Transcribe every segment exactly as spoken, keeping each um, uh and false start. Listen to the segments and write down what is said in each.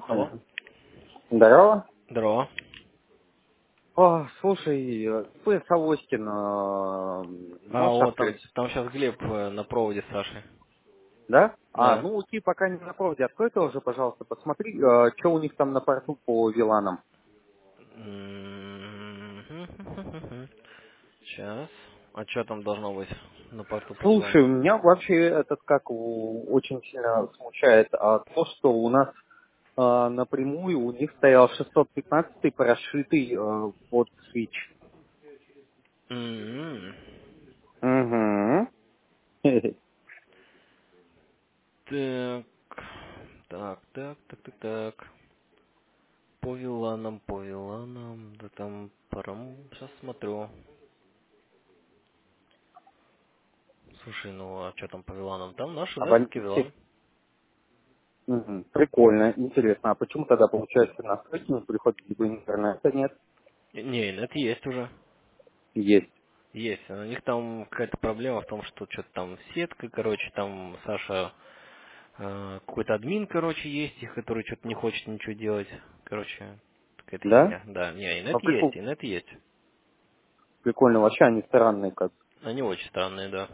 Алло. Мгм. Здорово. Здорово. О, слушай, э, ты Савоськин, э, А, можешь о, там, открыть? там сейчас Глеб э, на проводе с Сашей. Да? А, Да. ну ты пока не на проводе, открой тоже, пожалуйста, посмотри, что у них там на порту по виланам. Сейчас. А что там должно быть на порту по Слушай, Вилану? меня вообще этот как у- очень сильно смущает а, то, что у нас а, напрямую у них стоял шестьсот пятнадцатый прошитый э, под свич. М-м. Угу. Так. Так, так, так, так, так. По Виланам, по Виланам. Да там парам. Сейчас смотрю. Слушай, ну а что там по Виланам? Там наши А несколько в Вилан. Мгм. Прикольно, интересно. А почему тогда, получается, на сайте не приходит, либо интернета нет? Не, это есть уже. Есть. Есть. У них там какая-то проблема в том, что что-то там сетка, короче, там Саша э, какой-то админ, короче, есть, и который что-то не хочет ничего делать. Короче, какая-то Да? херня. Да, не, А инет есть, прикол, инет есть. прикольно, вообще они странные как. Они очень странные, да.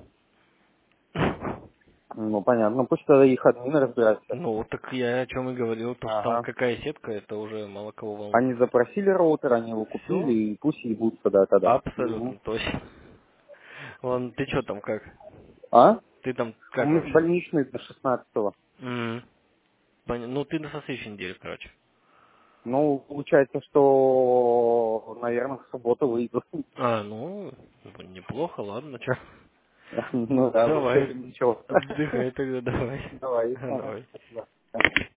Ну, понятно. Ну, пусть тогда их админы разбираются. Ну, так я о чем и говорил, то, что там Ага. какая сетка, это уже мало кого волнует. Они запросили роутер, они его купили, Все? и пусть ебутся, да, тогда. Мгм. Абсолютно точно. Ладно, ты что там как? А? Ты там У как меня вообще? больничный до шестнадцатого. М. Пон- Ну, ты на следующей неделе, короче. Ну, получается, что, наверное, в субботу выйду. А, ну, неплохо, ладно, чё. Ну да, лучше, Давай, чем ничего. отдыхай тогда, давай. Давай. Ага, Давай. спасибо.